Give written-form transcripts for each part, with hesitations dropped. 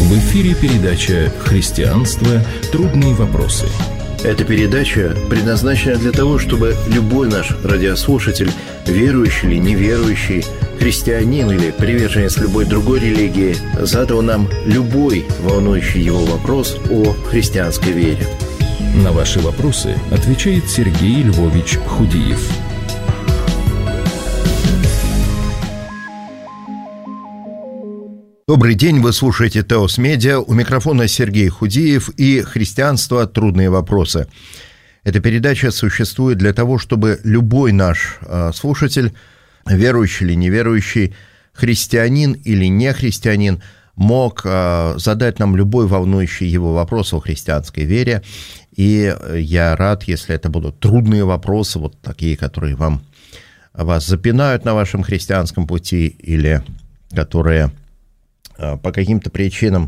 В эфире передача «Христианство. Трудные вопросы». Эта передача предназначена для того, чтобы любой наш радиослушатель, верующий или неверующий, христианин или приверженец любой другой религии, задал нам любой волнующий его вопрос о христианской вере. На ваши вопросы отвечает Сергей Львович Худиев. Добрый день, вы слушаете Теос Медиа, у микрофона Сергей Худиев и «Христианство. Трудные вопросы». Эта передача существует для того, чтобы любой наш слушатель, верующий или неверующий, христианин или не христианин, мог задать нам любой волнующий его вопрос о христианской вере. И я рад, если это будут трудные вопросы, вот такие, которые вас запинают на вашем христианском пути, или которые по каким-то причинам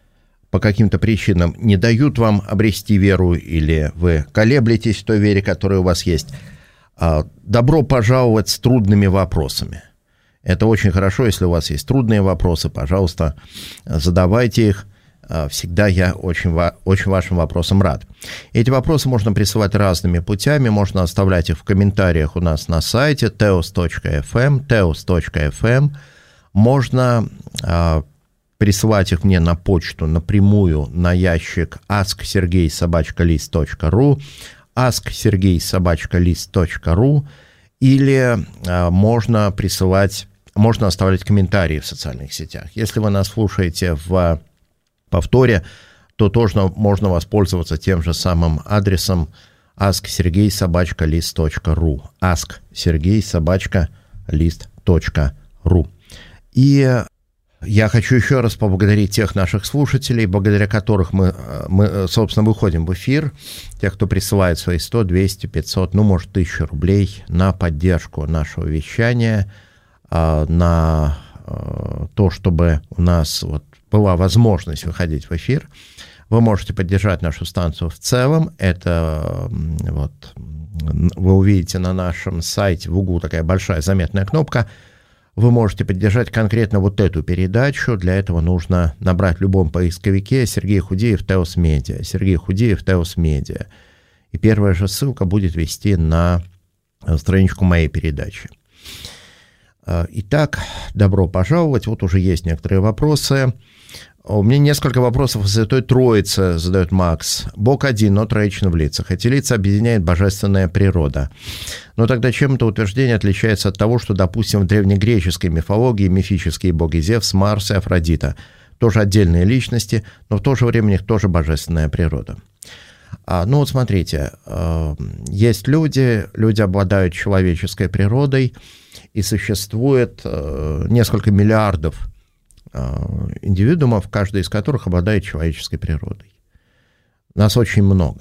не дают вам обрести веру, или вы колеблетесь в той вере, которая у вас есть. Добро пожаловать с трудными вопросами. Это очень хорошо, если у вас есть трудные вопросы, пожалуйста, задавайте их. Всегда я очень вашим вопросам рад. Эти вопросы можно присылать разными путями, можно оставлять их в комментариях у нас на сайте teos.fm. Можно присылать их мне на почту напрямую на ящик asksergey@list.ru, asksergey@list.ru, или можно оставлять комментарии в социальных сетях. Если вы нас слушаете в повторе, то тоже можно воспользоваться тем же самым адресом asksergey@list.ru, asksergey@list.ru. И я хочу еще раз поблагодарить тех наших слушателей, благодаря которых мы, собственно, выходим в эфир, тех, кто присылает свои 100, 200, 500, может, 1000 рублей на поддержку нашего вещания, на то, чтобы у нас была возможность выходить в эфир. Вы можете поддержать нашу станцию в целом. Это вы увидите на нашем сайте в углу такая большая заметная кнопка. Вы можете поддержать конкретно эту передачу. Для этого нужно набрать в любом поисковике Сергей Худиев Теос Медиа. Сергей Худиев Теос Медиа. И первая же ссылка будет вести на страничку моей передачи. Итак, добро пожаловать. Уже есть некоторые вопросы. У меня несколько вопросов о Святой Троице задает Макс. Бог один, но троичен в лицах. Эти лица объединяет божественная природа. Но тогда чем это утверждение отличается от того, что, допустим, в древнегреческой мифологии мифические боги Зевс, Марс и Афродита тоже отдельные личности, но в то же время у них тоже божественная природа? Смотрите, есть люди обладают человеческой природой, и существует несколько миллиардов индивидуумов, каждый из которых обладает человеческой природой. Нас очень много.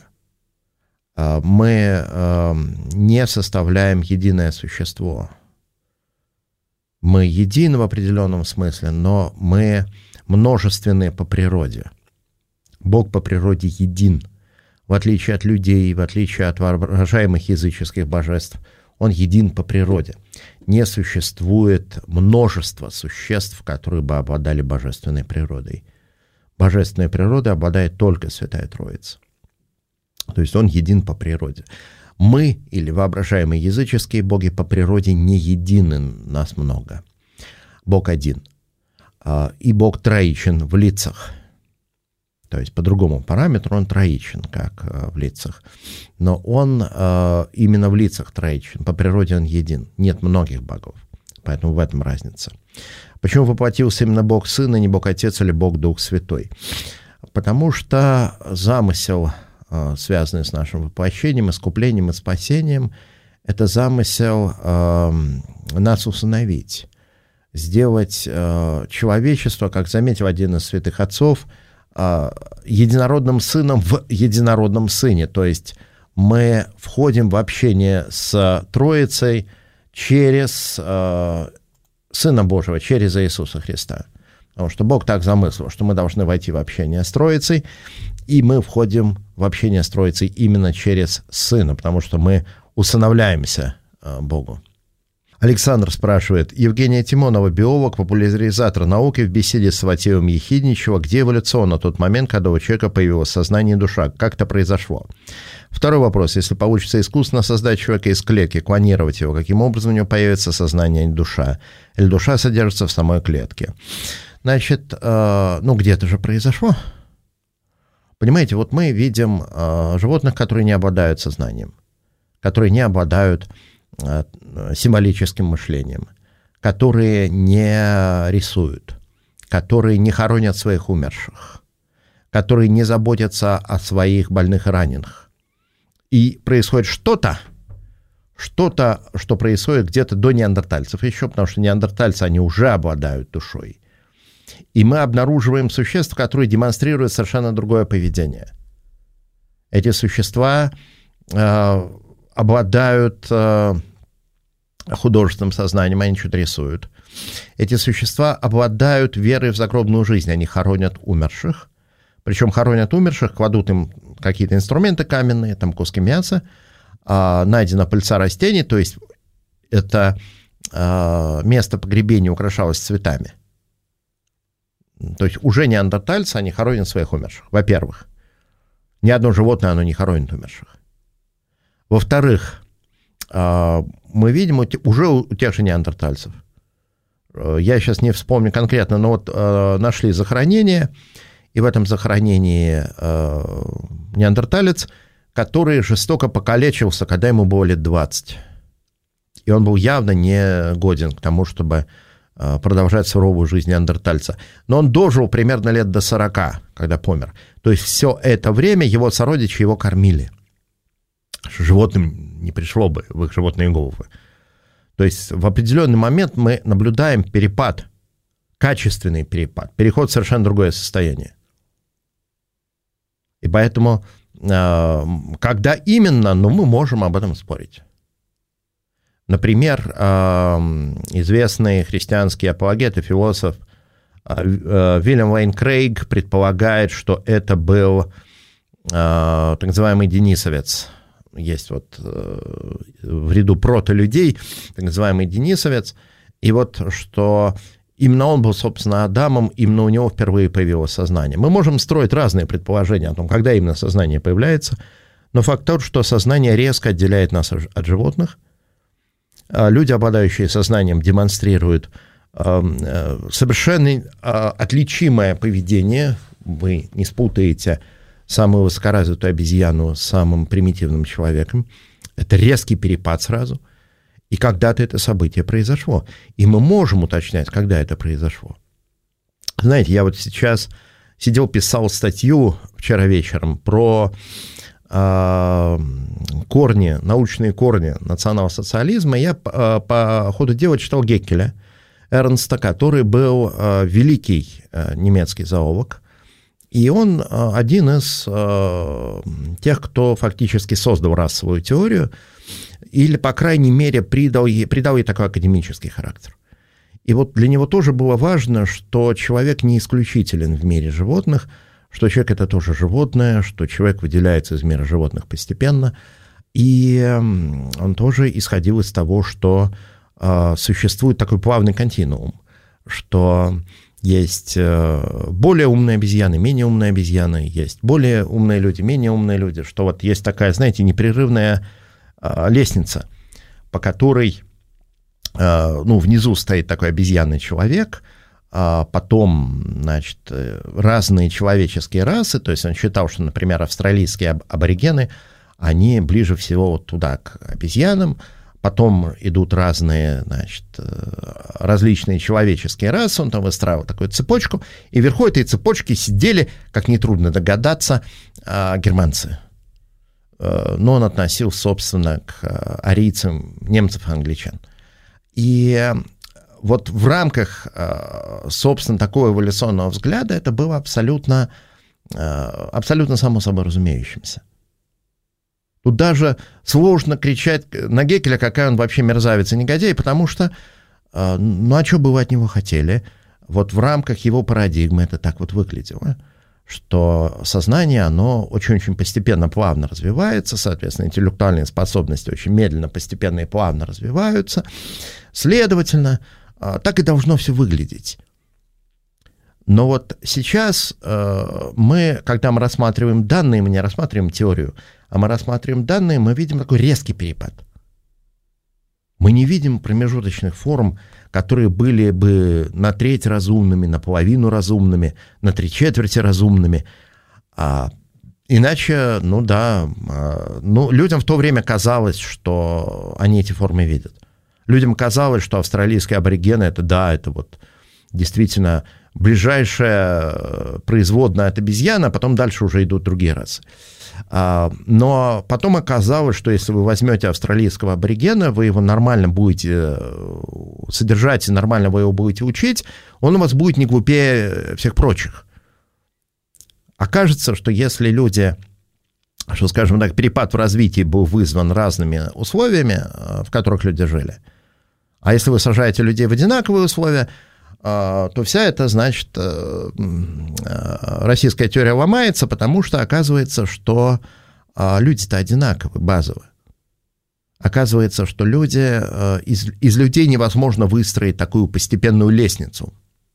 Мы не составляем единое существо. Мы едины в определенном смысле, но мы множественны по природе. Бог по природе един. В отличие от людей, в отличие от воображаемых языческих божеств, Он един по природе. Не существует множества существ, которые бы обладали божественной природой. Божественной природой обладает только Святая Троица. То есть Он един по природе. Мы, или воображаемые языческие боги, по природе не едины, нас много. Бог один. И Бог троичен в лицах. То есть по другому параметру Он троичен, как в лицах. Но Он именно в лицах троичен. По природе Он един. Нет многих богов. Поэтому в этом разница. Почему воплотился именно Бог Сын, а не Бог Отец или Бог Дух Святой? Потому что замысел, связанный с нашим воплощением, искуплением и спасением, это замысел нас усыновить. Сделать человечество, как заметил один из святых отцов, единородным сыном в единородном сыне. То есть мы входим в общение с Троицей через Сына Божьего, через Иисуса Христа. Потому что Бог так замыслил, что мы должны войти в общение с Троицей, и мы входим в общение с Троицей именно через Сына, потому что мы усыновляемся Богу. Александр спрашивает. Евгения Тимонова, биолог, популяризатор науки, в беседе с Саватеевым Ехидничева, где эволюционно тот момент, когда у человека появилось сознание и душа? Как это произошло? Второй вопрос. Если получится искусственно создать человека из клетки, клонировать его, каким образом у него появится сознание, а не душа? Или душа содержится в самой клетке? Значит, где-то же произошло. Понимаете, вот мы видим животных, которые не обладают сознанием, которые не обладают символическим мышлением, которые не рисуют, которые не хоронят своих умерших, которые не заботятся о своих больных и раненых. И происходит что-то, что происходит где-то до неандертальцев еще, потому что неандертальцы, они уже обладают душой. И мы обнаруживаем существ, которые демонстрируют совершенно другое поведение. Эти существа обладают художественным сознанием, они что-то рисуют. Эти существа обладают верой в загробную жизнь, они хоронят умерших. Причем хоронят умерших, кладут им какие-то инструменты каменные, там куски мяса, найдена пыльца растений, то есть это место погребения украшалось цветами. То есть уже неандертальцы, они хоронят своих умерших. Во-первых, ни одно животное, оно не хоронит умерших. Во-вторых, мы видим уже у тех же неандертальцев, я сейчас не вспомню конкретно, но вот нашли захоронение, и в этом захоронении неандерталец, который жестоко покалечился, когда ему было лет 20. И он был явно не годен к тому, чтобы продолжать суровую жизнь неандертальца. Но он дожил примерно лет до 40, когда помер. То есть все это время его сородичи его кормили. Животным не пришло бы в их животные головы. То есть в определенный момент мы наблюдаем перепад, качественный перепад, переход в совершенно другое состояние. И поэтому, когда именно, мы можем об этом спорить. Например, известный христианский апологет и философ Вильям Лейн Крейг предполагает, что это был так называемый денисовец. Есть вот в ряду протолюдей так называемый денисовец. И вот что именно он был, собственно, Адамом, именно у него впервые появилось сознание. Мы можем строить разные предположения о том, когда именно сознание появляется, но факт тот, что сознание резко отделяет нас от животных. Люди, обладающие сознанием, демонстрируют совершенно отличимое поведение. Вы не спутаете самую высокоразвитую обезьяну с самым примитивным человеком. Это резкий перепад сразу. И когда-то это событие произошло. И мы можем уточнять, когда это произошло. Знаете, я вот сейчас сидел, писал статью вчера вечером про корни, научные корни национал-социализма. Я по ходу дела читал Геккеля, Эрнста, который был великий немецкий зоолог. И он один из тех, кто фактически создал расовую теорию, или, по крайней мере, придал ей такой академический характер. И вот для него тоже было важно, что человек не исключителен в мире животных, что человек — это тоже животное, что человек выделяется из мира животных постепенно. И он тоже исходил из того, что существует такой плавный континуум, что есть более умные обезьяны, менее умные обезьяны, есть более умные люди, менее умные люди, что вот есть такая, знаете, непрерывная лестница, по которой, внизу стоит такой обезьянный человек, потом, значит, разные человеческие расы, то есть он считал, что, например, австралийские аборигены, они ближе всего вот туда, к обезьянам, потом идут разные, значит, различные человеческие расы, он там выстраивал такую цепочку, и вверху этой цепочки сидели, как нетрудно догадаться, германцы. Но он относил, собственно, к арийцам, немцев и англичан. И вот в рамках, собственно, такого эволюционного взгляда это было абсолютно само собой разумеющимся. Тут даже сложно кричать на Геккеля, какая он вообще мерзавец и негодяй, потому что, а что бы вы от него хотели? Вот в рамках его парадигмы это так вот выглядело, что сознание, оно очень-очень постепенно, плавно развивается, соответственно, интеллектуальные способности очень медленно, постепенно и плавно развиваются. Следовательно, так и должно все выглядеть. Но вот сейчас мы, когда мы рассматриваем данные, мы не рассматриваем теорию, а мы рассматриваем данные, мы видим такой резкий перепад. Мы не видим промежуточных форм, которые были бы на треть разумными, наполовину разумными, на 3/4 разумными. Иначе, людям в то время казалось, что они эти формы видят. Людям казалось, что австралийские аборигены это вот действительно ближайшая производная от обезьяны, а потом дальше уже идут другие расы. Но потом оказалось, что если вы возьмете австралийского аборигена, вы его нормально будете содержать, и нормально вы его будете учить, он у вас будет не глупее всех прочих. Окажется, что если люди, что, скажем так, перепад в развитии был вызван разными условиями, в которых люди жили, а если вы сажаете людей в одинаковые условия, то вся эта, значит, российская теория ломается, потому что оказывается, что люди-то одинаковы, базовые. Оказывается, что из людей невозможно выстроить такую постепенную лестницу.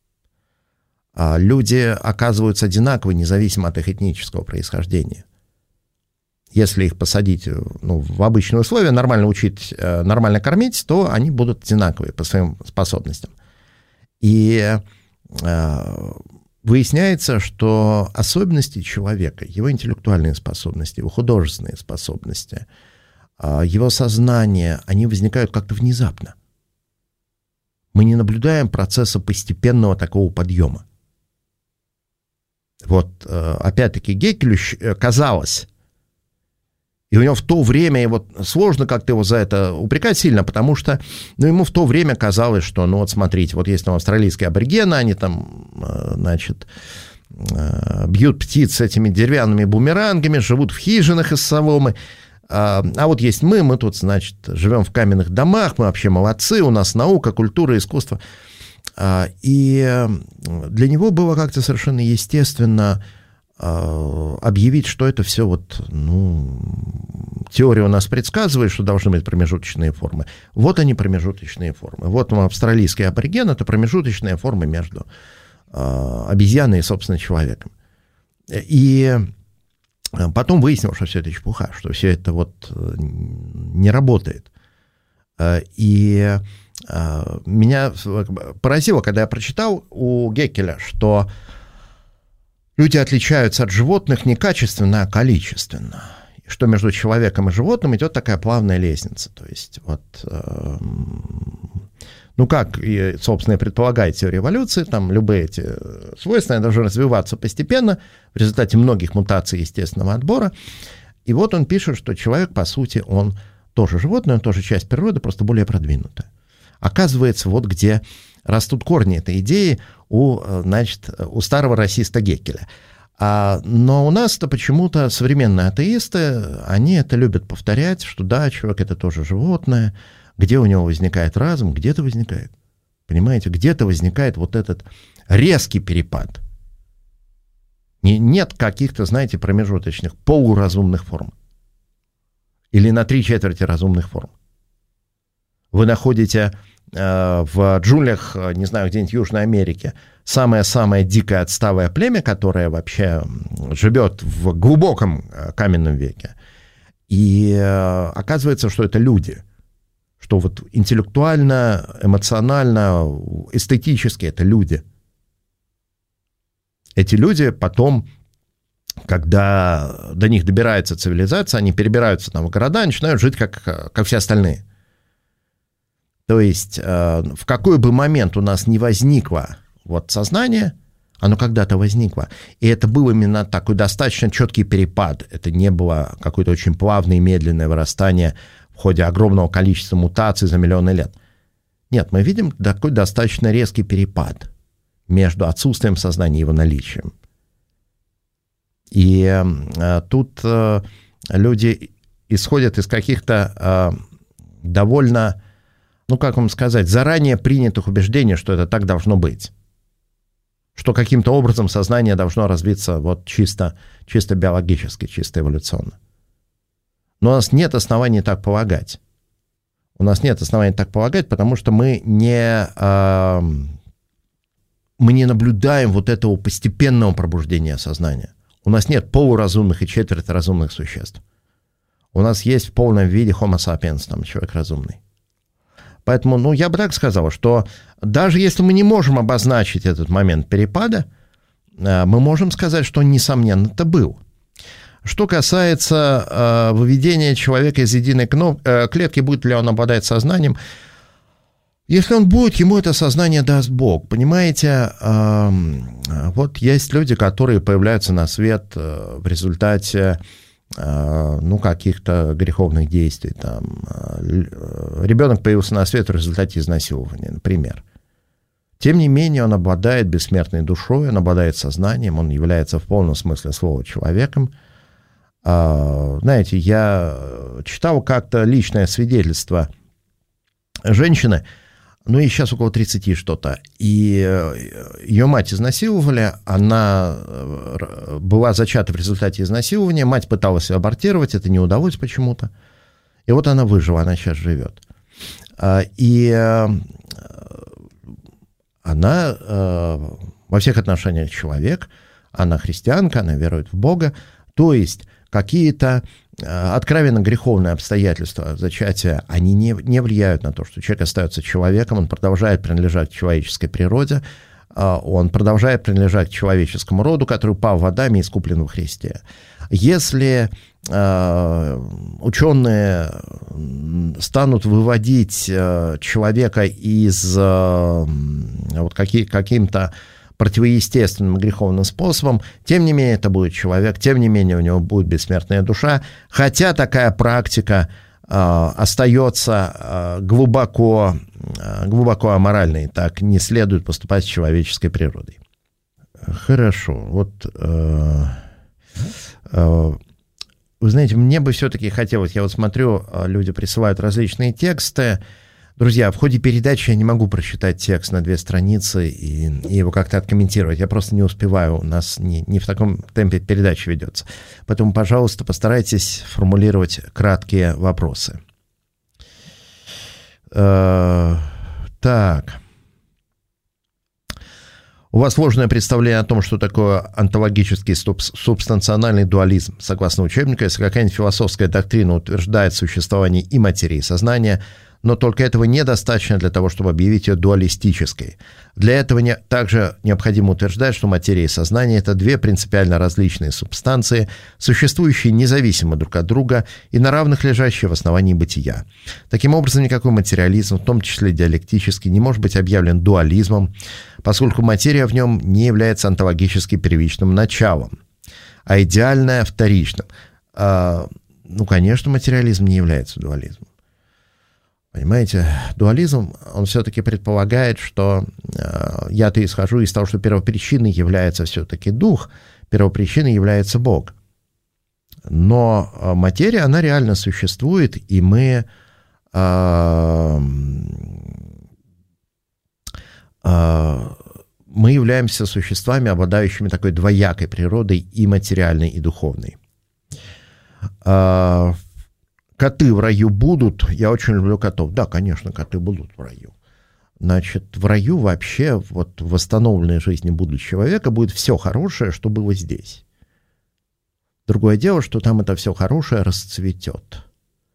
Люди оказываются одинаковы, независимо от их этнического происхождения. Если их посадить в обычные условия, нормально учить, нормально кормить, то они будут одинаковые по своим способностям. И выясняется, что особенности человека, его интеллектуальные способности, его художественные способности, его сознание, они возникают как-то внезапно. Мы не наблюдаем процесса постепенного такого подъема. Вот, опять-таки, Геккелю казалось, и у него в то время, сложно как-то его за это упрекать сильно, потому что ему в то время казалось, что, смотрите, вот есть там австралийские аборигены, они там, значит, бьют птиц этими деревянными бумерангами, живут в хижинах из соломы, а вот есть мы тут, значит, живем в каменных домах, мы вообще молодцы, у нас наука, культура, искусство. И для него было как-то совершенно естественно объявить, что это все теория у нас предсказывает, что должны быть промежуточные формы. Вот они, промежуточные формы. Вот австралийский абориген — это промежуточная форма между обезьяной и, собственно, человеком. И потом выяснилось, что все это чепуха, что все это не работает. И меня поразило, когда я прочитал у Геккеля, что люди отличаются от животных не качественно, а количественно. И что между человеком и животным идет такая плавная лестница. То есть, как, собственно, и предполагает теория эволюции, там любые эти свойства должны развиваться постепенно в результате многих мутаций естественного отбора. И вот он пишет, что человек, по сути, он тоже животное, он тоже часть природы, просто более продвинутая. Оказывается, вот где растут корни этой идеи у старого расиста Геккеля. Но у нас-то почему-то современные атеисты, они это любят повторять, что да, человек — это тоже животное, где у него возникает разум, где-то возникает. Понимаете, где-то возникает вот этот резкий перепад. Нет каких-то, знаете, промежуточных, полуразумных форм. Или на 3/4 разумных форм. Вы находите в джунглях, не знаю, где-нибудь в Южной Америке, самое-самое дикое отсталое племя, которое вообще живет в глубоком каменном веке. И оказывается, что это люди. Что интеллектуально, эмоционально, эстетически это люди. Эти люди потом, когда до них добирается цивилизация, они перебираются в города, начинают жить как все остальные. То есть в какой бы момент у нас не возникло сознание, оно когда-то возникло. И это был именно такой достаточно четкий перепад. Это не было какое-то очень плавное и медленное вырастание в ходе огромного количества мутаций за миллионы лет. Нет, мы видим такой достаточно резкий перепад между отсутствием сознания и его наличием. И тут люди исходят из каких-то довольно, как вам сказать, заранее принятых убеждений, что это так должно быть. что каким-то образом сознание должно развиться вот чисто биологически, чисто эволюционно. Но у нас нет оснований так полагать. У нас нет оснований так полагать, потому что мы не наблюдаем вот этого постепенного пробуждения сознания. У нас нет полуразумных и четвертьразумных существ. У нас есть в полном виде Homo sapiens, там, человек разумный. Поэтому, я бы так сказал, что даже если мы не можем обозначить этот момент перепада, мы можем сказать, что, несомненно, это был. Что касается выведения человека из единой клетки, будет ли он обладать сознанием, если он будет, ему это сознание даст Бог. Понимаете, вот есть люди, которые появляются на свет в результате каких-то греховных действий. Там, ребенок появился на свет в результате изнасилования, например. Тем не менее, он обладает бессмертной душой, он обладает сознанием, он является в полном смысле слова человеком. Знаете, я читал как-то личное свидетельство женщины, ей сейчас около 30 что-то, и ее мать изнасиловали, она была зачата в результате изнасилования, мать пыталась ее абортировать, это не удалось почему-то, и вот она выжила, она сейчас живет. И она во всех отношениях человек, она христианка, она верует в Бога, то есть какие-то откровенно греховные обстоятельства зачатия, они не влияют на то, что человек остается человеком, он продолжает принадлежать к человеческой природе, он продолжает принадлежать к человеческому роду, который пал в Адаме и искуплен во Христе. Если ученые станут выводить человека из каким-то противоестественным греховным способом, тем не менее это будет человек, тем не менее у него будет бессмертная душа, хотя такая практика остается глубоко аморальной, так не следует поступать с человеческой природой. Хорошо, вы знаете, мне бы все-таки хотелось, я смотрю, люди присылают различные тексты. Друзья, в ходе передачи я не могу прочитать текст на 2 страницы и его как-то откомментировать. Я просто не успеваю, у нас не в таком темпе передача ведется. Поэтому, пожалуйста, постарайтесь формулировать краткие вопросы. Так. У вас сложное представление о том, что такое онтологический субстанциональный дуализм. Согласно учебнику, если какая-нибудь философская доктрина утверждает существование и материи, и сознания, но только этого недостаточно для того, чтобы объявить ее дуалистической. Для этого также необходимо утверждать, что материя и сознание – это 2 принципиально различные субстанции, существующие независимо друг от друга и на равных лежащие в основании бытия. Таким образом, никакой материализм, в том числе диалектический, не может быть объявлен дуализмом, поскольку материя в нем не является онтологически первичным началом, а идеальное – вторичным. Конечно, материализм не является дуализмом. Понимаете, дуализм, он все-таки предполагает, что я-то исхожу из того, что первопричиной является все-таки дух, первопричиной является Бог. Но материя, она реально существует, и мы являемся существами, обладающими такой двоякой природой, и материальной, и духовной. Коты в раю будут? Я очень люблю котов. Да, конечно, коты будут в раю. Значит, в раю вообще, в восстановленной жизни будущего человека будет все хорошее, что было здесь. Другое дело, что там это все хорошее расцветет.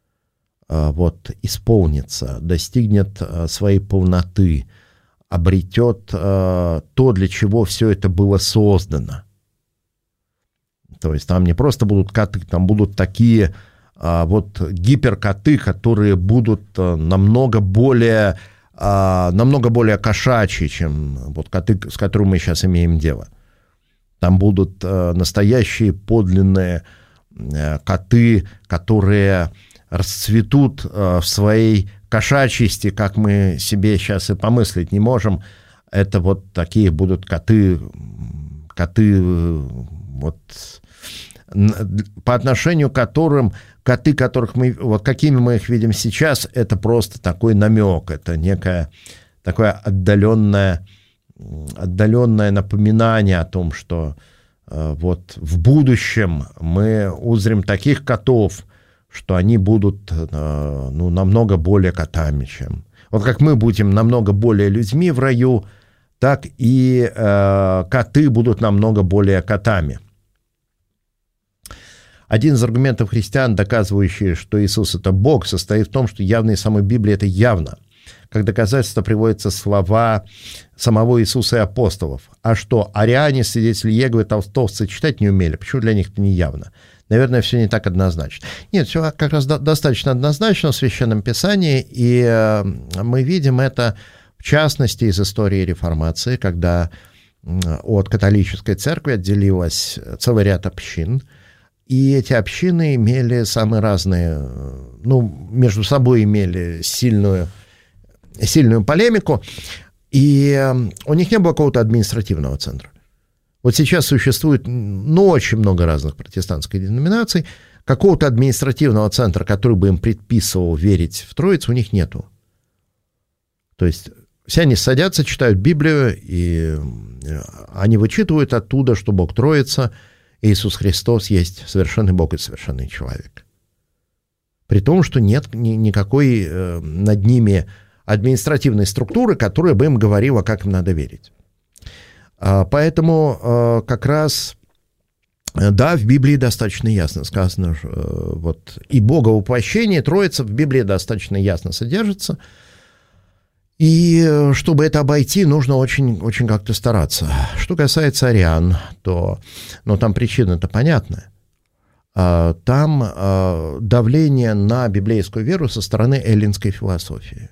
Исполнится, достигнет своей полноты, обретет то, для чего все это было создано. То есть там не просто будут коты, там будут такие гиперкоты, которые будут намного более кошачьи, чем коты, с которыми мы сейчас имеем дело. Там будут настоящие подлинные коты, которые расцветут в своей кошачьести, как мы себе сейчас и помыслить не можем. Это такие будут коты по отношению к которым коты, которых мы, какими мы их видим сейчас, это просто такой намек, это некое такое отдаленное отдаленное напоминание о том, что вот в будущем мы узрим таких котов, что они будут намного более котами, чем... Вот как мы будем намного более людьми в раю, так и коты будут намного более котами. Один из аргументов христиан, доказывающий, что Иисус — это Бог, состоит в том, что явно из самой Библии это явно. Как доказательство приводятся слова самого Иисуса и апостолов. А что, ариане, свидетели Иеговы, толстовцы читать не умели? Почему для них это не явно? Наверное, все не так однозначно. Нет, все как раз достаточно однозначно в Священном Писании, и мы видим это, в частности, из истории Реформации, когда от католической церкви отделилась целый ряд общин, и эти общины имели самые разные, между собой имели сильную полемику, и у них не было какого-то административного центра. Вот сейчас существует, очень много разных протестантских деноминаций, какого-то административного центра, который бы им предписывал верить в Троицу, у них нету. То есть все они садятся, читают Библию, и они вычитывают оттуда, что Бог Троица, Иисус Христос есть совершенный Бог и совершенный человек. При том, что нет никакой над ними административной структуры, которая бы им говорила, как им надо верить. Поэтому как раз, да, в Библии достаточно ясно сказано, вот, и Боговоплощение, Троица в Библии достаточно ясно содержится, и чтобы это обойти, нужно очень, очень как-то стараться. Что касается ариан, то, там причина-то понятная. Там давление на библейскую веру со стороны эллинской философии.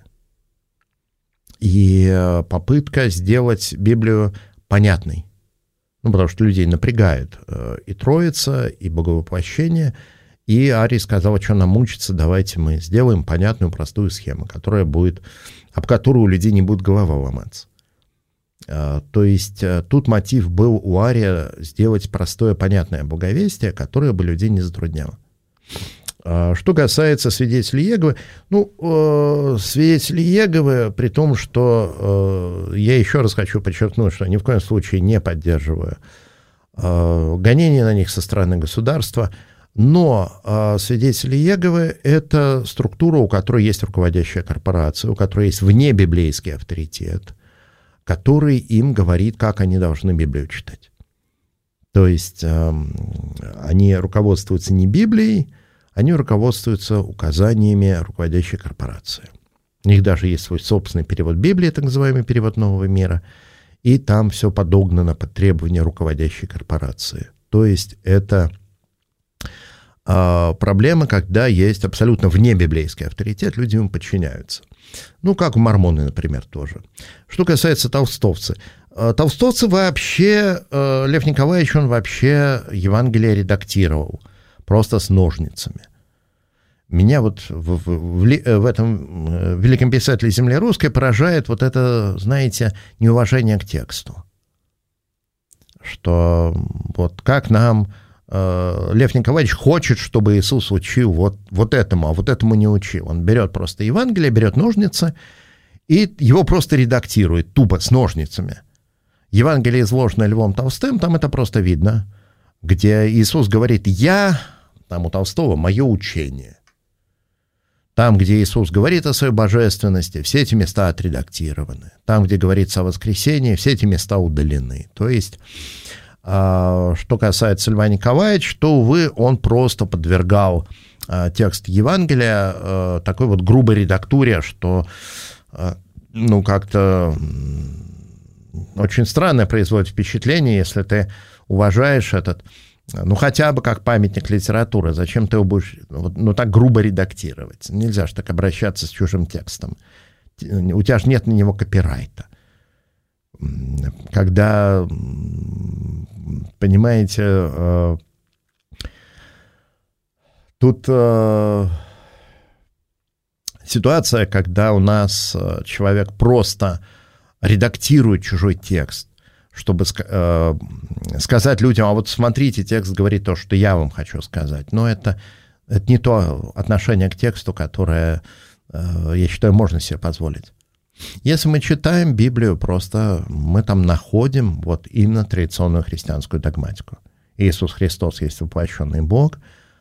И попытка сделать Библию понятной. Потому что людей напрягает и Троица, и Боговоплощение. И Арий сказал, что нам мучиться, давайте мы сделаем понятную, простую схему, об которую у людей не будет голова ломаться. То есть тут мотив был у Ария сделать простое, понятное благовестие, которое бы людей не затрудняло. Что касается свидетелей Иеговы, свидетели Иеговы, при том, что я еще раз хочу подчеркнуть, что ни в коем случае не поддерживаю гонения на них со стороны государства, но свидетели Иеговы — это структура, у которой есть руководящая корпорация, у которой есть внебиблейский авторитет, который им говорит, как они должны Библию читать. То есть они руководствуются не Библией, они руководствуются указаниями руководящей корпорации. У них даже есть свой собственный перевод Библии, так называемый перевод Нового мира, и там все подогнано под требования руководящей корпорации. То есть это проблема, когда есть абсолютно внебиблейский авторитет, люди ему подчиняются. Как мормоны, например, тоже. Что касается толстовцев. Толстовцы вообще, Лев Николаевич, он вообще Евангелие редактировал, просто с ножницами. Меня вот в этом великом писателе земли русской поражает вот это, знаете, неуважение к тексту. Что вот как нам Лев Николаевич хочет, чтобы Иисус учил вот этому, а вот этому не учил. Он берет просто Евангелие, берет ножницы и его просто редактирует тупо с ножницами. Евангелие изложено Львом Толстым, там это просто видно, где Иисус говорит: «Я», там у Толстого, «мое учение». Там, где Иисус говорит о своей божественности, все эти места отредактированы. Там, где говорится о воскресении, все эти места удалены. То есть, что касается Льва Николаевича, то, увы, он просто подвергал текст Евангелия такой вот грубой редактуре, что, как-то очень странное производит впечатление, если ты уважаешь этот, хотя бы как памятник литературы, зачем ты его будешь так грубо редактировать? Нельзя же так обращаться с чужим текстом. У тебя же нет на него копирайта. Когда, понимаете, тут ситуация, когда у нас человек просто редактирует чужой текст, чтобы сказать людям: а вот смотрите, текст говорит то, что я вам хочу сказать. Но это не то отношение к тексту, которое, я считаю, можно себе позволить. Если мы читаем Библию, просто мы там находим вот именно традиционную христианскую догматику. Иисус Христос есть воплощенный Бог,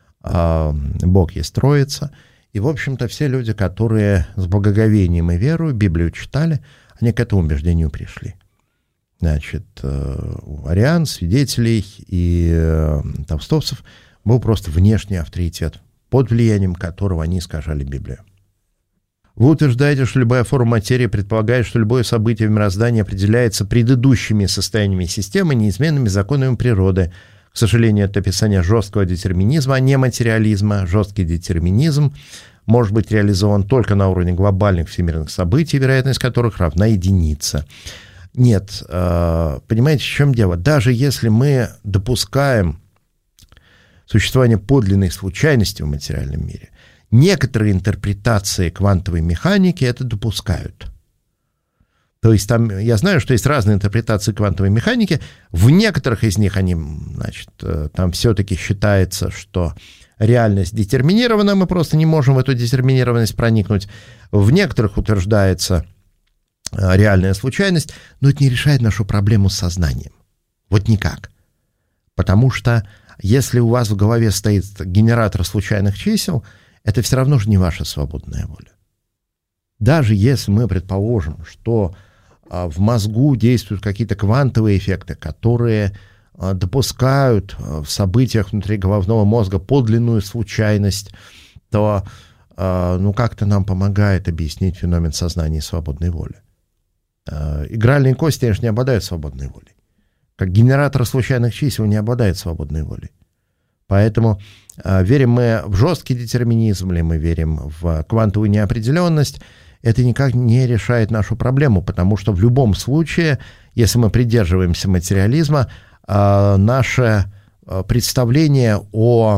Бог есть Троица. И, в общем-то, все люди, которые с благоговением и верой Библию читали, они к этому убеждению пришли. Значит, у ариан, свидетелей и толстовцев был просто внешний авторитет, под влиянием которого они искажали Библию. Вы утверждаете, что любая форма материи предполагает, что любое событие в мироздании определяется предыдущими состояниями системы, неизменными законами природы. К сожалению, это описание жесткого детерминизма, а не материализма. Жесткий детерминизм может быть реализован только на уровне глобальных всемирных событий, вероятность которых равна единице. Нет, понимаете, в чем дело? Даже если мы допускаем существование подлинной случайности в материальном мире, некоторые интерпретации квантовой механики это допускают. То есть там, я знаю, что есть разные интерпретации квантовой механики, в некоторых из них они, значит, там все-таки считается, что реальность детерминирована, мы просто не можем в эту детерминированность проникнуть. В некоторых утверждается реальная случайность, но это не решает нашу проблему с сознанием. Вот никак. Потому что если у вас в голове стоит генератор случайных чисел, это все равно же не ваша свободная воля. Даже если мы предположим, что в мозгу действуют какие-то квантовые эффекты, которые допускают в событиях внутри головного мозга подлинную случайность, то как-то нам помогает объяснить феномен сознания и свободной воли. Игральные кости, конечно, не обладают свободной волей. Как генератор случайных чисел не обладает свободной волей. Поэтому верим мы в жесткий детерминизм, или мы верим в квантовую неопределенность, это никак не решает нашу проблему, потому что в любом случае, если мы придерживаемся материализма, наше представление о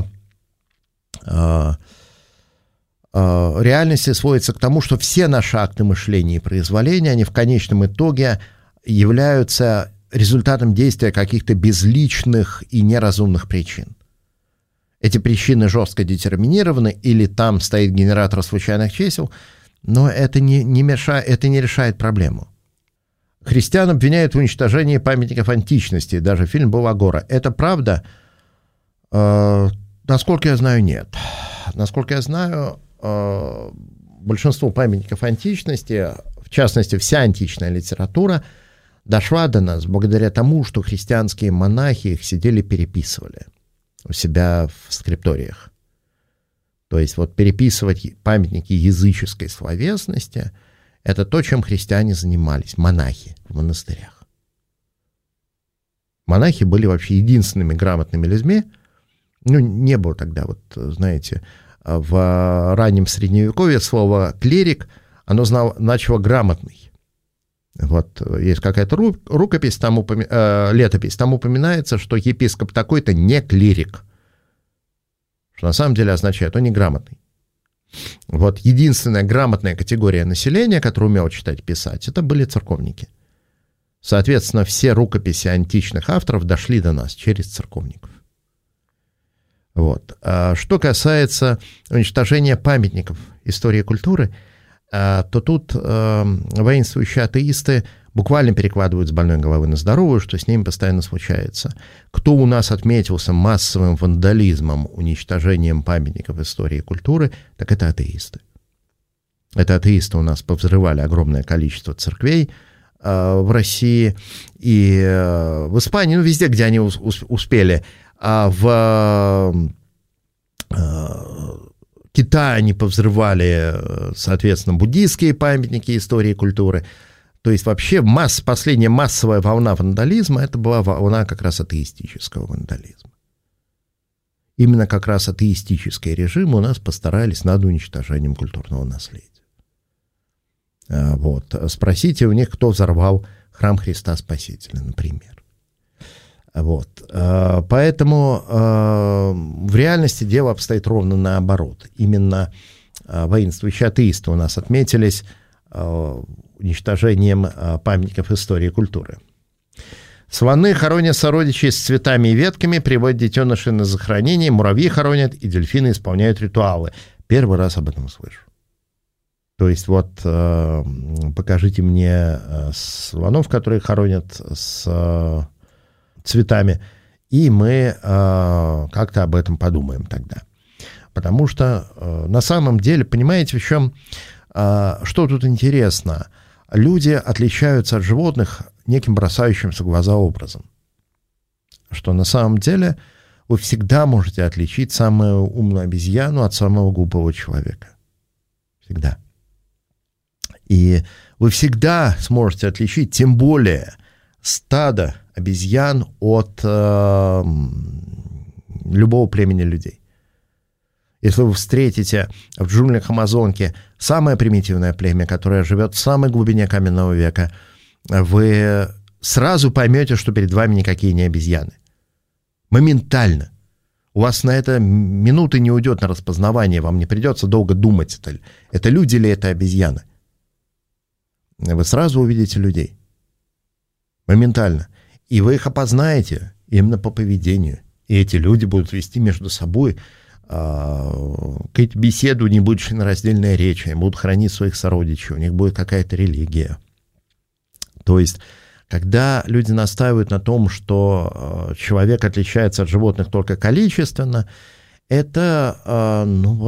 реальности сводится к тому, что все наши акты мышления и произволения, они в конечном итоге являются результатом действия каких-то безличных и неразумных причин. Эти причины жестко детерминированы, или там стоит генератор случайных чисел, но это не решает проблему. Христиан обвиняют в уничтожении памятников античности, даже фильм «Балагора». Это правда? Насколько я знаю, нет. Насколько я знаю, большинство памятников античности, в частности, вся античная литература, дошла до нас благодаря тому, что христианские монахи их сидели, переписывали у себя в скрипториях. То есть вот переписывать памятники языческой словесности — это то, чем христиане занимались, монахи в монастырях. Монахи были вообще единственными грамотными людьми. Не было тогда, вот, знаете, в раннем Средневековье слово «клирик», оно значило «грамотный». Вот есть какая-то рукопись, летопись, там упоминается, что епископ такой-то не клирик, что на самом деле означает, он неграмотный. Вот единственная грамотная категория населения, которая умела читать и писать, это были церковники. Соответственно, все рукописи античных авторов дошли до нас через церковников. Вот. Что касается уничтожения памятников истории и культуры, то тут воинствующие атеисты буквально перекладывают с больной головы на здоровую, что с ними постоянно случается. Кто у нас отметился массовым вандализмом, уничтожением памятников истории и культуры, так это атеисты. Это атеисты у нас повзрывали огромное количество церквей в России и в Испании, везде, где они успели. В Китае они повзрывали, соответственно, буддийские памятники истории и культуры. То есть вообще последняя массовая волна вандализма — это была волна как раз атеистического вандализма. Именно как раз атеистические режимы у нас постарались над уничтожением культурного наследия. Вот. Спросите у них, кто взорвал храм Христа Спасителя, например. Вот. Поэтому в реальности дело обстоит ровно наоборот. Именно воинствующие атеисты у нас отметились уничтожением памятников истории и культуры. Слоны хоронят сородичей с цветами и ветками, приводят детенышей на захоронение, муравьи хоронят, и дельфины исполняют ритуалы. Первый раз об этом слышу. То есть вот покажите мне слонов, которые хоронят с цветами, и мы как-то об этом подумаем тогда. Потому что на самом деле, понимаете, в чем, что тут интересно? Люди отличаются от животных неким бросающимся в глаза образом. Что на самом деле вы всегда можете отличить самую умную обезьяну от самого глупого человека. Всегда. И вы всегда сможете отличить, тем более, стадо обезьян от любого племени людей. Если вы встретите в джунглях Амазонки самое примитивное племя, которое живет в самой глубине каменного века, вы сразу поймете, что перед вами никакие не обезьяны. Моментально. У вас на это минуты не уйдет на распознавание, вам не придется долго думать, это люди или это обезьяны. Вы сразу увидите людей. Моментально. И вы их опознаете именно по поведению. И эти люди будут вести между собой какую-то беседу, не будет членораздельная речь, они будут хранить своих сородичей, у них будет какая-то религия. То есть, когда люди настаивают на том, что человек отличается от животных только количественно, это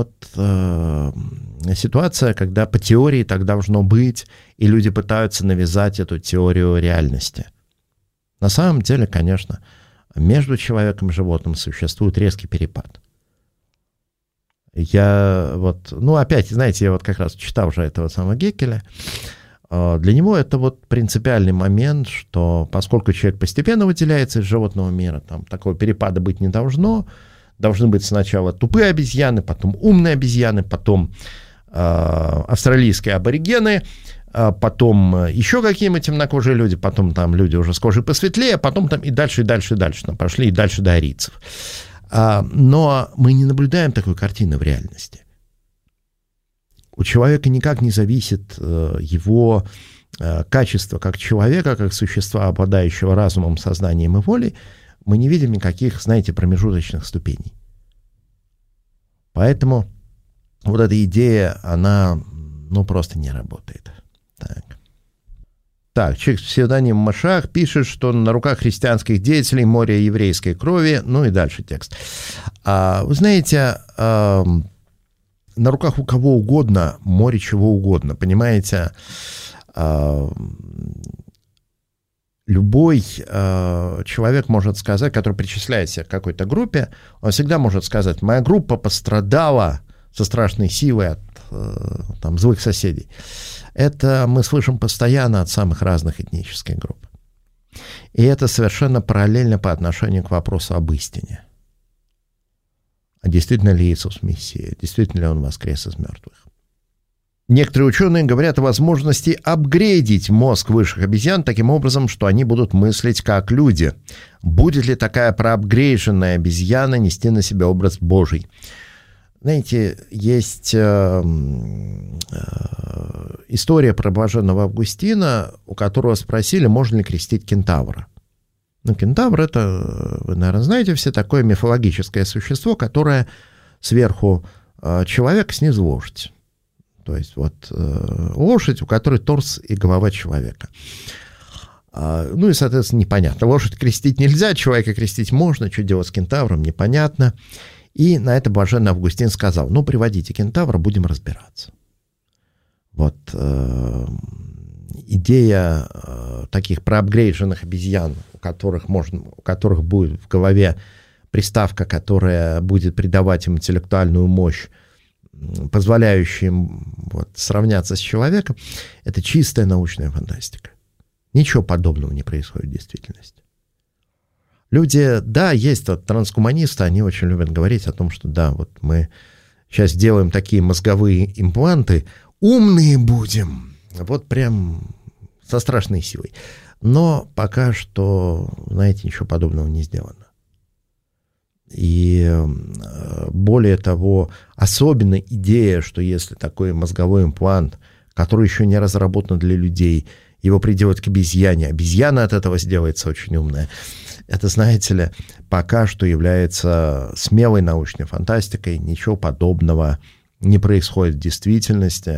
ситуация, когда по теории так должно быть, и люди пытаются навязать эту теорию реальности. На самом деле, конечно, между человеком и животным существует резкий перепад. Я опять, знаете, я как раз читал уже этого самого Геккеля. Для него это принципиальный момент, что поскольку человек постепенно выделяется из животного мира, там такого перепада быть не должно. Должны быть сначала тупые обезьяны, потом умные обезьяны, потом австралийские аборигены, потом еще какие-нибудь темнокожие люди, потом там люди уже с кожей посветлее, потом там и дальше, там пошли и дальше до арийцев. Но мы не наблюдаем такой картины в реальности. У человека никак не зависит его качество как человека, как существа, обладающего разумом, сознанием и волей. Мы не видим никаких, знаете, промежуточных ступеней. Поэтому вот эта идея, она, просто не работает. Так, человек с псевдонимом Машах пишет, что на руках христианских деятелей море еврейской крови, и дальше текст. Вы знаете, на руках у кого угодно море чего угодно, понимаете? Любой человек может сказать, который причисляет себя к какой-то группе, он всегда может сказать: моя группа пострадала со страшной силой от злых соседей. Это мы слышим постоянно от самых разных этнических групп. И это совершенно параллельно по отношению к вопросу об истине. А действительно ли Иисус Мессия? Действительно ли Он воскрес из мертвых? Некоторые ученые говорят о возможности апгрейдить мозг высших обезьян таким образом, что они будут мыслить как люди. Будет ли такая проапгрейженная обезьяна нести на себя образ Божий? Знаете, есть история про блаженного Августина, у которого спросили, можно ли крестить кентавра. Кентавр — это, вы, наверное, знаете все, такое мифологическое существо, которое сверху человек, снизу лошадь. То есть лошадь, у которой торс и голова человека. И, соответственно, непонятно. Лошадь крестить нельзя, человека крестить можно, что делать с кентавром, непонятно. И на это блаженный Августин сказал: приводите кентавра, будем разбираться. Идея таких проапгрейженных обезьян, у которых будет в голове приставка, которая будет придавать им интеллектуальную мощь, позволяющую им сравняться с человеком, это чистая научная фантастика. Ничего подобного не происходит в действительности. Люди, есть трансгуманисты, они очень любят говорить о том, что мы сейчас делаем такие мозговые импланты, умные будем, прям со страшной силой. Но пока что, знаете, ничего подобного не сделано. И более того, особенно идея, что если такой мозговой имплант, который еще не разработан для людей, его приделать к обезьяне, обезьяна от этого сделается очень умная, это, знаете ли, пока что является смелой научной фантастикой, ничего подобного не происходит в действительности.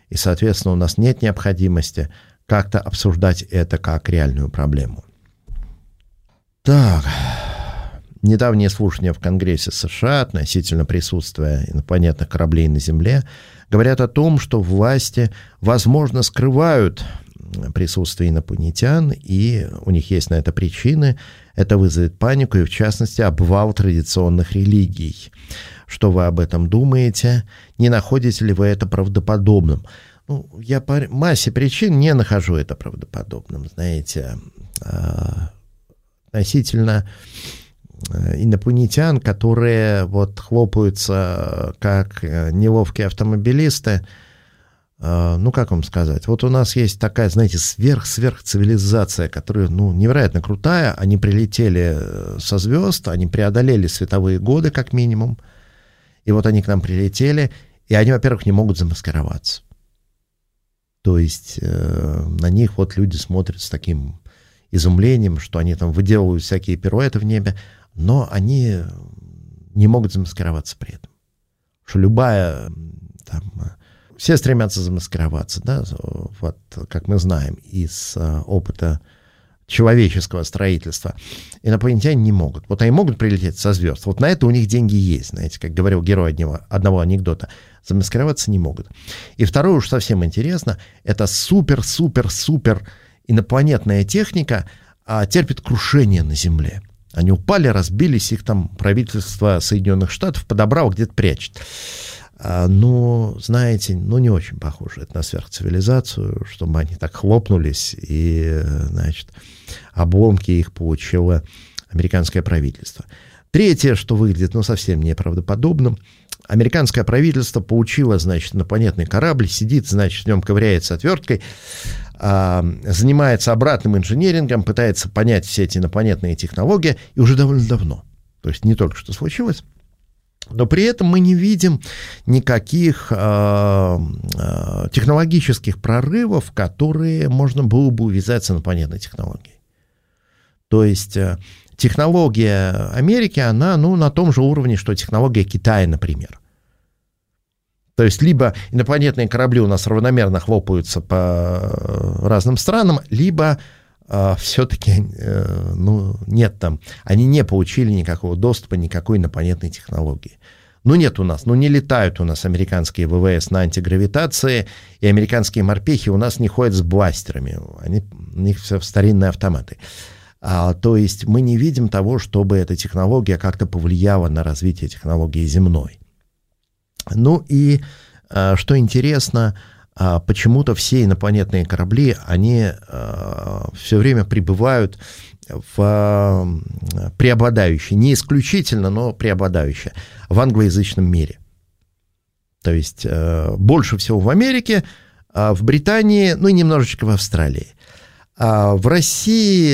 и, соответственно, у нас нет необходимости как-то обсуждать это как реальную проблему. Так, недавние слушания в Конгрессе США относительно присутствия инопланетных кораблей на Земле говорят о том, что власти, возможно, скрывают присутствие инопланетян, и у них есть на это причины. Это вызовет панику и, в частности, обвал традиционных религий. Что вы об этом думаете? Не находите ли вы это правдоподобным? Я по массе причин не нахожу это правдоподобным, знаете, относительно инопланетян, которые вот хлопаются как неловкие автомобилисты. Как вам сказать? Вот у нас есть такая, знаете, сверхцивилизация, которая, невероятно крутая. Они прилетели со звезд, они преодолели световые годы, как минимум. И вот они к нам прилетели, и они, во-первых, не могут замаскироваться. То есть на них вот люди смотрят с таким изумлением, что они там выделывают всякие пируэты в небе, но они не могут замаскироваться при этом. Что любая все стремятся замаскироваться, да, вот, как мы знаем из опыта человеческого строительства. Инопланетяне не могут. Вот они могут прилететь со звезд. Вот на это у них деньги есть, знаете, как говорил герой одного анекдота. Замаскироваться не могут. И второе, уж совсем интересно, это супер инопланетная техника терпит крушение на Земле. Они упали, разбились, их там правительство Соединенных Штатов подобрало, где-то прячет. Знаете, не очень похоже это на сверхцивилизацию, чтобы они так хлопнулись, и, значит, обломки их получило американское правительство. Третье, что выглядит, совсем неправдоподобным. Американское правительство получило, значит, инопланетный корабль, сидит, значит, в нем ковыряется отверткой, занимается обратным инженерингом, пытается понять все эти инопланетные технологии, и уже довольно давно. То есть не только что случилось. Но при этом мы не видим никаких технологических прорывов, которые можно было бы увязать с инопланетной технологией. То есть технология Америки, она на том же уровне, что технология Китая, например. То есть либо инопланетные корабли у нас равномерно хлопаются по разным странам, либо все-таки, нет там, они не получили никакого доступа, никакой инопланетной технологии. Нет у нас, не летают у нас американские ВВС на антигравитации, и американские морпехи у нас не ходят с бластерами, у них все старинные автоматы. То есть мы не видим того, чтобы эта технология как-то повлияла на развитие технологии земной. И что интересно, почему-то все инопланетные корабли, они все время пребывают в преобладающей, не исключительно, но преобладающей, в англоязычном мире. То есть больше всего в Америке, в Британии, и немножечко в Австралии. В России,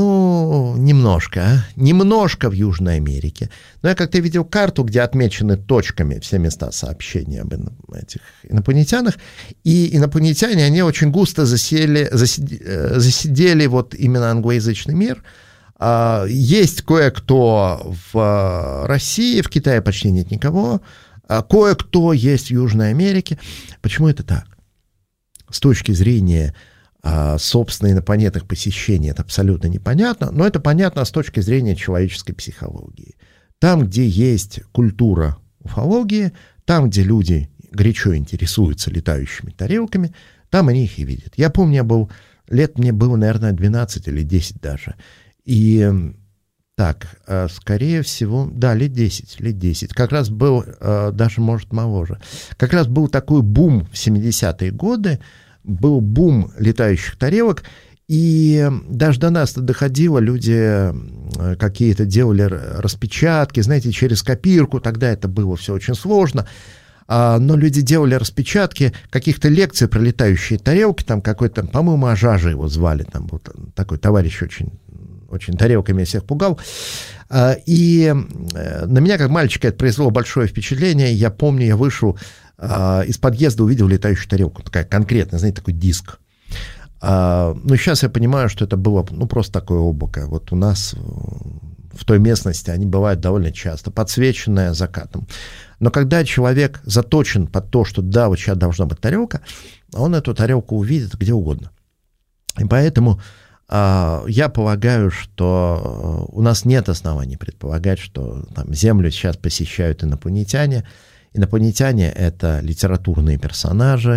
немножко в Южной Америке. Но я как-то видел карту, где отмечены точками все места сообщения об этих инопланетянах, и инопланетяне, они очень густо засидели вот именно англоязычный мир. Есть кое-кто в России, в Китае почти нет никого, кое-кто есть в Южной Америке. Почему это так? С точки зрения собственно, инопланетных посещений, это абсолютно непонятно, но это понятно с точки зрения человеческой психологии. Там, где есть культура уфологии, там, где люди горячо интересуются летающими тарелками, там они их и видят. Я помню, мне было, наверное, 12 или 10 даже. И скорее всего, лет 10. Как раз был, даже, может, моложе. Как раз был такой бум в 70-е годы, был бум летающих тарелок, и даже до нас доходило, люди какие-то делали распечатки, знаете, через копирку, тогда это было все очень сложно, но люди делали распечатки каких-то лекций про летающие тарелки, там какой-то, по-моему, Ажажа его звали, там был такой товарищ очень тарелками всех пугал, и на меня, как мальчика, это произвело большое впечатление. Я помню, я вышел из подъезда, увидел летающую тарелку, такая конкретная, знаете, такой диск. Сейчас я понимаю, что это было просто такое облако. Вот у нас в той местности они бывают довольно часто, подсвеченные закатом. Но когда человек заточен под то, что да, вот сейчас должна быть тарелка, он эту тарелку увидит где угодно. И поэтому я полагаю, что у нас нет оснований предполагать, что там, Землю сейчас посещают инопланетяне. Инопланетяне — это литературные персонажи.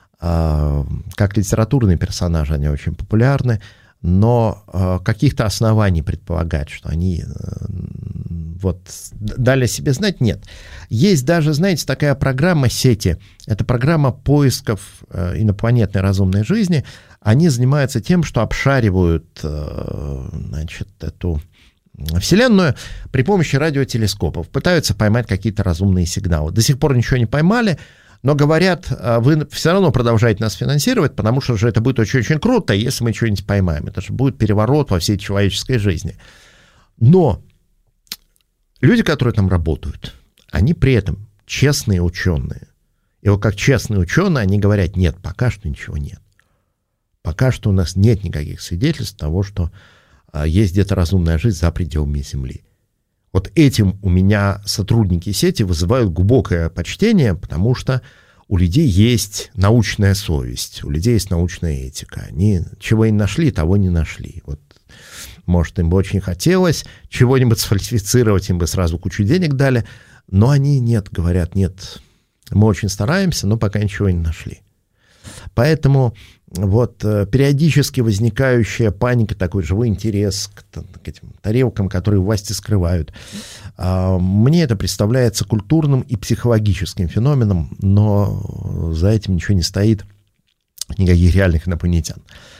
Как литературные персонажи они очень популярны, но каких-то оснований предполагать, что они вот дали о себе знать, нет. Есть даже, знаете, такая программа сети, это программа поисков инопланетной разумной жизни. Они занимаются тем, что обшаривают, значит, эту Вселенную при помощи радиотелескопов, пытаются поймать какие-то разумные сигналы. До сих пор ничего не поймали, но говорят, вы все равно продолжаете нас финансировать, потому что же это будет очень-очень круто, если мы что-нибудь поймаем. Это же будет переворот во всей человеческой жизни. Но люди, которые там работают, они при этом честные ученые. И вот как честные ученые, они говорят, нет, пока что ничего нет. Пока что у нас нет никаких свидетельств того, что есть где-то разумная жизнь за пределами Земли. Вот этим у меня сотрудники сети вызывают глубокое почтение, потому что у людей есть научная совесть, у людей есть научная этика. Они чего не нашли, того не нашли. Вот, может, им бы очень хотелось чего-нибудь сфальсифицировать, им бы сразу кучу денег дали, но они нет, говорят, нет, мы очень стараемся, но пока ничего не нашли. Поэтому вот периодически возникающая паника, такой живой интерес к этим тарелкам, которые власти скрывают, мне это представляется культурным и психологическим феноменом, но за этим ничего не стоит, никаких реальных инопланетян.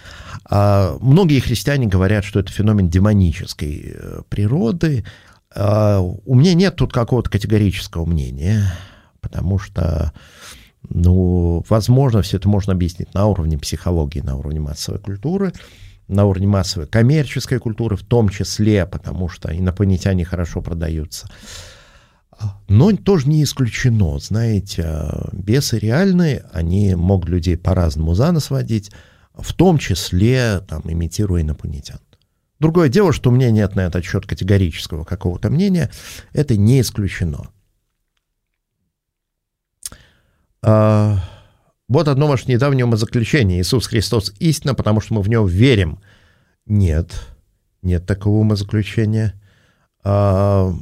Многие христиане говорят, что это феномен демонической природы. У меня нет тут какого-то категорического мнения, потому что возможно, все это можно объяснить на уровне психологии, на уровне массовой культуры, на уровне массовой коммерческой культуры, в том числе, потому что инопланетяне хорошо продаются. Но тоже не исключено, знаете, бесы реальные, они могут людей по-разному за нос водить, в том числе, там, имитируя инопланетян. Другое дело, что у меня нет на этот счет категорического какого-то мнения, это не исключено. Вот одно ваше недавнее умозаключение. Иисус Христос истина, потому что мы в Него верим. Нет такого умозаключения. Наша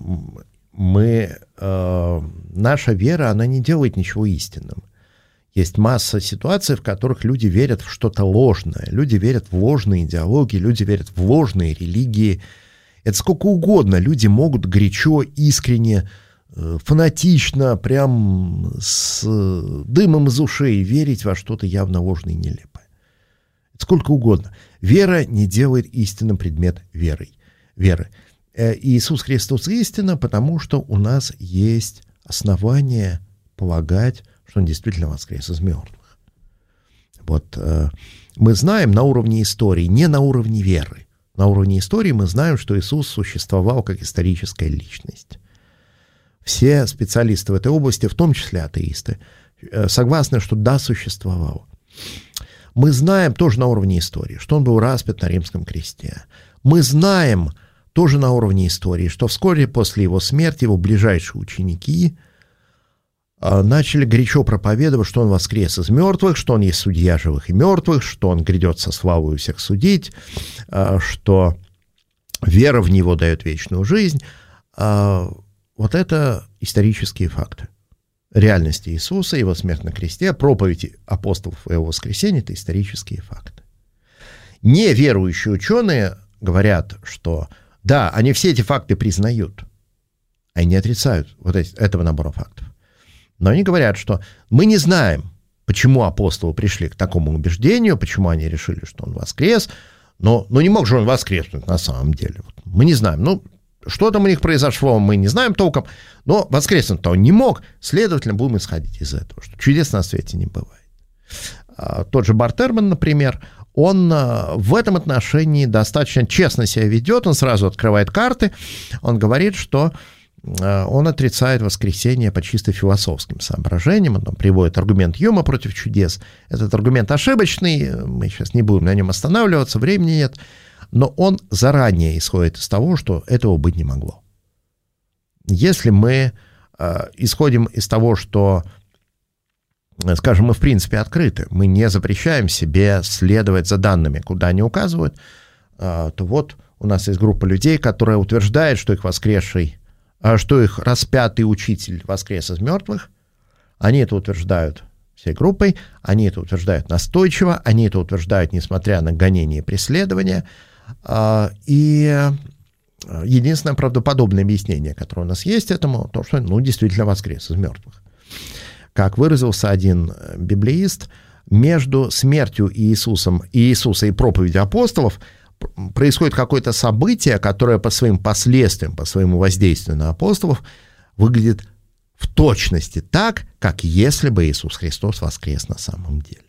вера, она не делает ничего истинным. Есть масса ситуаций, в которых люди верят в что-то ложное. Люди верят в ложные идеологии, люди верят в ложные религии. Это сколько угодно. Люди могут горячо, искренне, фанатично, прям с дымом из ушей верить во что-то явно ложное и нелепое. Это сколько угодно. Вера не делает истинным предмет веры. Иисус Христос истина, потому что у нас есть основания полагать, что Он действительно воскрес из мертвых. Вот мы знаем на уровне истории, не на уровне веры. На уровне истории мы знаем, что Иисус существовал как историческая личность. Все специалисты в этой области, в том числе атеисты, согласны, что да, существовал. Мы знаем тоже на уровне истории, что он был распят на римском кресте. Мы знаем тоже на уровне истории, что вскоре после его смерти его ближайшие ученики начали горячо проповедовать, что он воскрес из мертвых, что он есть судья живых и мертвых, что он грядет со славой всех судить, что вера в него дает вечную жизнь. Вот это исторические факты. Реальность Иисуса, его смерть на кресте, проповеди апостолов о его воскресении — это исторические факты. Неверующие ученые говорят, что да, они все эти факты признают, они не отрицают вот этого набора фактов. Но они говорят, что мы не знаем, почему апостолы пришли к такому убеждению, почему они решили, что он воскрес, но не мог же он воскреснуть на самом деле. Вот мы не знаем, что там у них произошло, мы не знаем толком, но воскреснуть-то он не мог, следовательно, будем исходить из этого, что чудес на свете не бывает. Тот же Барт Эрман, например, он в этом отношении достаточно честно себя ведет, он сразу открывает карты, он говорит, что он отрицает воскресение по чисто философским соображениям, он приводит аргумент Юма против чудес. Этот аргумент ошибочный, мы сейчас не будем на нем останавливаться, времени нет, но он заранее исходит из того, что этого быть не могло. Если мы исходим из того, что, скажем, мы в принципе открыты, мы не запрещаем себе следовать за данными, куда они указывают, то вот у нас есть группа людей, которая утверждает, что их распятый учитель воскрес из мертвых. Они это утверждают всей группой, они это утверждают настойчиво, они это утверждают, несмотря на гонения и преследования. И единственное правдоподобное объяснение, которое у нас есть этому, то, что, действительно воскрес из мертвых. Как выразился один библеист, между смертью Иисуса и проповедью апостолов происходит какое-то событие, которое по своим последствиям, по своему воздействию на апостолов выглядит в точности так, как если бы Иисус Христос воскрес на самом деле.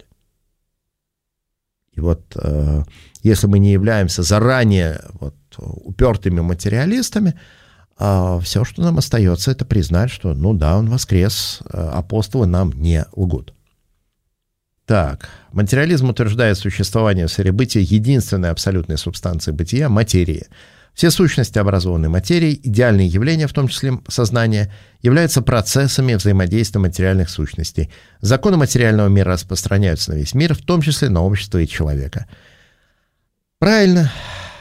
И вот если мы не являемся заранее упертыми материалистами, все, что нам остается, это признать, что, он воскрес, апостолы нам не лгут. Так, материализм утверждает существование в сфере бытия единственной абсолютной субстанции бытия – материи. Все сущности образованы материей, идеальные явления, в том числе сознание, являются процессами взаимодействия материальных сущностей. Законы материального мира распространяются на весь мир, в том числе на общество и человека. Правильно,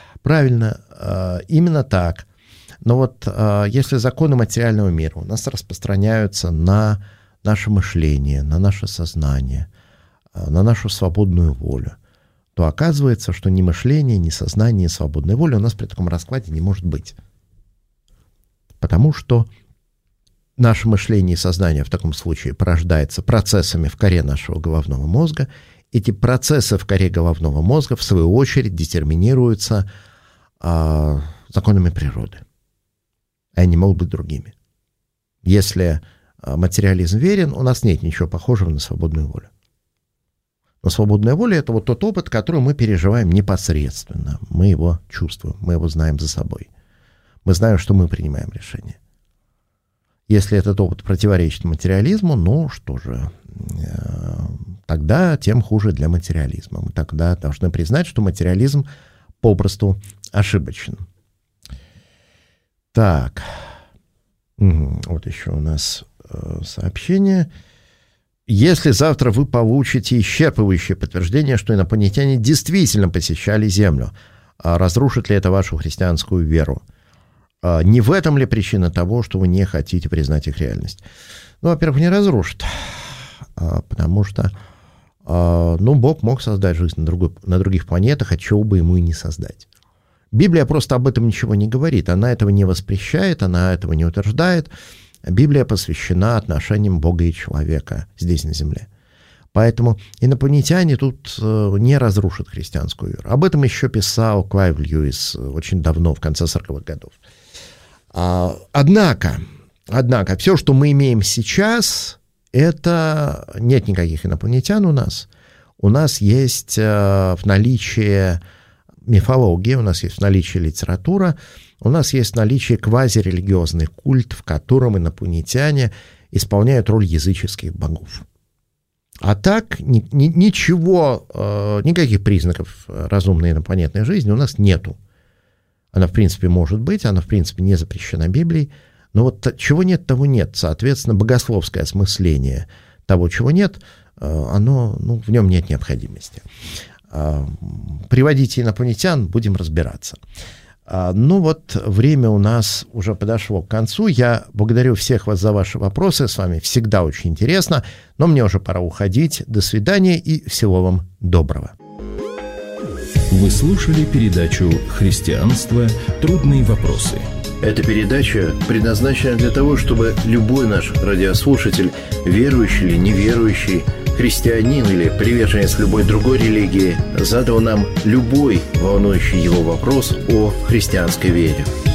именно так. Но если законы материального мира у нас распространяются на наше мышление, на наше сознание, на нашу свободную волю, то оказывается, что ни мышления, ни сознания, ни свободной воли у нас при таком раскладе не может быть. Потому что наше мышление и сознание в таком случае порождается процессами в коре нашего головного мозга. Эти процессы в коре головного мозга, в свою очередь, детерминируются законами природы. Они могут быть другими. Если материализм верен, у нас нет ничего похожего на свободную волю. Но свободная воля – это тот опыт, который мы переживаем непосредственно. Мы его чувствуем, мы его знаем за собой. Мы знаем, что мы принимаем решение. Если этот опыт противоречит материализму, что же, тогда тем хуже для материализма. Мы тогда должны признать, что материализм попросту ошибочен. Так, вот еще у нас сообщение. Если завтра вы получите исчерпывающее подтверждение, что инопланетяне действительно посещали Землю, разрушит ли это вашу христианскую веру? Не в этом ли причина того, что вы не хотите признать их реальность? Во-первых, не разрушит, потому что Бог мог создать жизнь на других планетах, отчего бы ему и не создать. Библия просто об этом ничего не говорит, она этого не воспрещает, она этого не утверждает. Библия посвящена отношениям Бога и человека здесь, на земле. Поэтому инопланетяне тут не разрушат христианскую веру. Об этом еще писал Клайв Льюис очень давно, в конце 40-х годов. Однако, все, что мы имеем сейчас, это нет никаких инопланетян у нас. У нас есть в наличии мифология, у нас есть в наличии литература, у нас есть в наличии квазирелигиозный культ, в котором инопланетяне исполняют роль языческих богов. А так ничего, никаких признаков разумной инопланетной жизни у нас нету. Она, в принципе, может быть, она, в принципе, не запрещена Библией, но чего нет, того нет. Соответственно, богословское осмысление того, чего нет, оно, в нем нет необходимости. Приводите инопланетян, будем разбираться. Время у нас уже подошло к концу. Я благодарю всех вас за ваши вопросы. С вами всегда очень интересно. Но мне уже пора уходить. До свидания и всего вам доброго. Вы слушали передачу «Христианство. Трудные вопросы». Эта передача предназначена для того, чтобы любой наш радиослушатель, верующий или неверующий, христианин или приверженец любой другой религии, задал нам любой волнующий его вопрос о христианской вере.